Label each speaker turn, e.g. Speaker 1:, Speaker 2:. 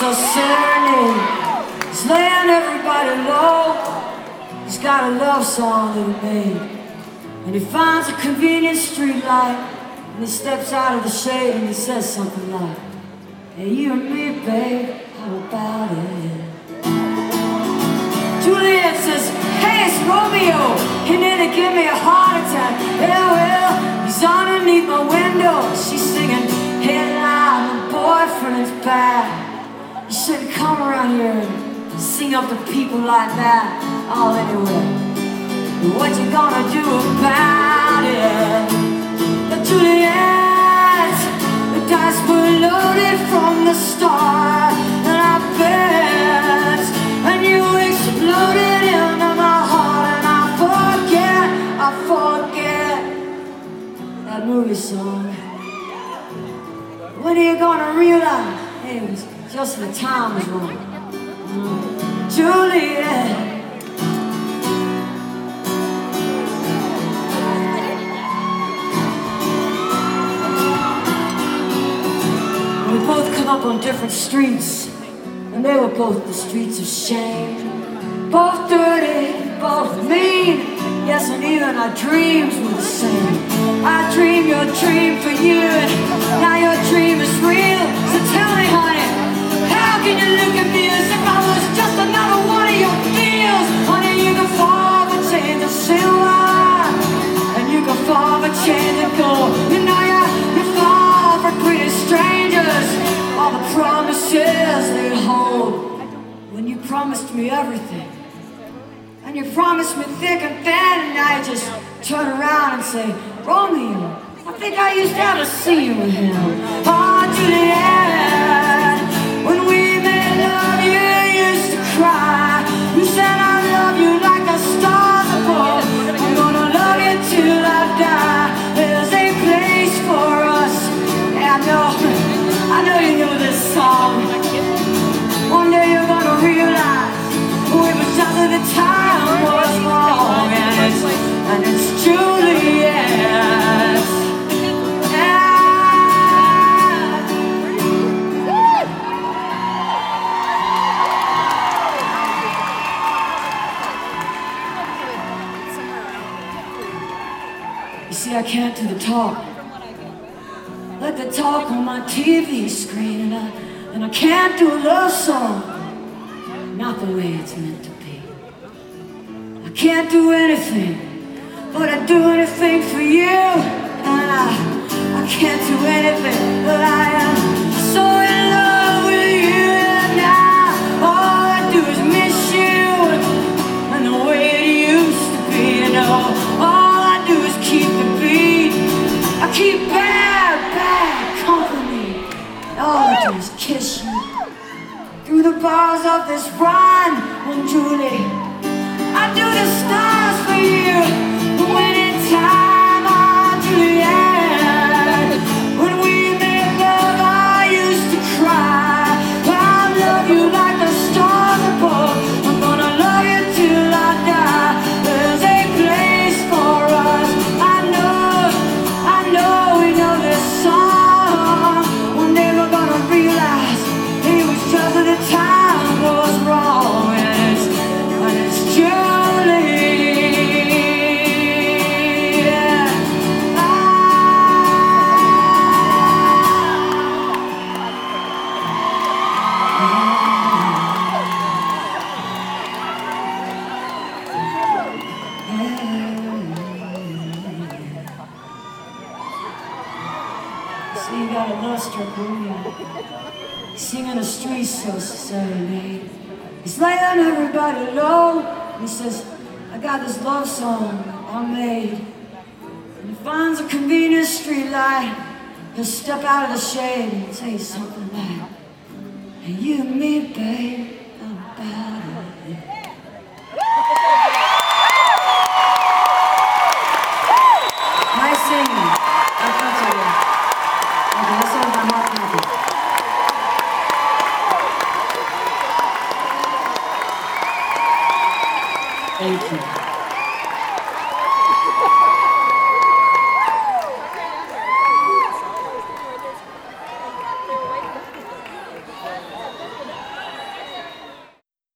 Speaker 1: so serenade. He's laying everybody low. He's got a love song that he made. And he finds a convenient street light, and he steps out of the shade and he says something like, hey, you and me, babe, how about it? Juliet says, hey, it's Romeo. He nearly gave me a heart attack. Yeah, well, he's underneath my window. She's singing, headline, my boyfriend's back. You shouldn't come around here and sing up to people like that. Oh, anyway, what you gonna do about it? But Juliet, the dice were loaded from the start, and I bet, and you exploded into my heart, and I forget that movie song. When are you gonna realize, hey, it was just the time was wrong? Juliet. We both come up on different streets, and they were both the streets of shame. Both dirty, both mean, yes, and even our dreams were the same. I dreamed your dream for you, and now your dream is real. So tell me, honey, how can you look at me as if I was just another one of your deals? Honey, you can fall for change of silver, and you can fall for change of gold. You know you fall for pretty strangers, all the promises they hold. When you promised me everything, and you promised me thick and thin, and now you just turn around and say, Romeo, I think I used to have a scene with him. Oh, Juliet, when we made love, you used to cry. You said I love you like the stars above. I'm gonna love you till I die. There's a place for us. Yeah, I know you know this song. One day you're gonna realize it was just at the time was wrong, and it's Juliet. You see, I can't do the talk like the talk on my TV screen, and I can't do a love song not the way it's meant to be. I can't do anything, but I do anything for you, and I can't do anything, but I am so in love with you, and now all I do is miss you, and the way it used to be, you know. All I do is keep the beat. I keep bad company. All I do is kiss you through the bars of this run. And Julie, I do the stars for you. When in time, oh Juliet, when we made love, I used to cry. I love you like the stars above. I'm gonna love you till I die. There's a place for us. I know we know this song. One day we're gonna realize it was just at the time was wrong, and it's Julie. So you got a luster Romeo singing a street so serenade. He's laying everybody low. He says, I got this love song I made. And he finds a convenient street light. He'll step out of the shade and say something like, hey, you and me, babe, how about it? Nice singing. That's all my heart. Thank you.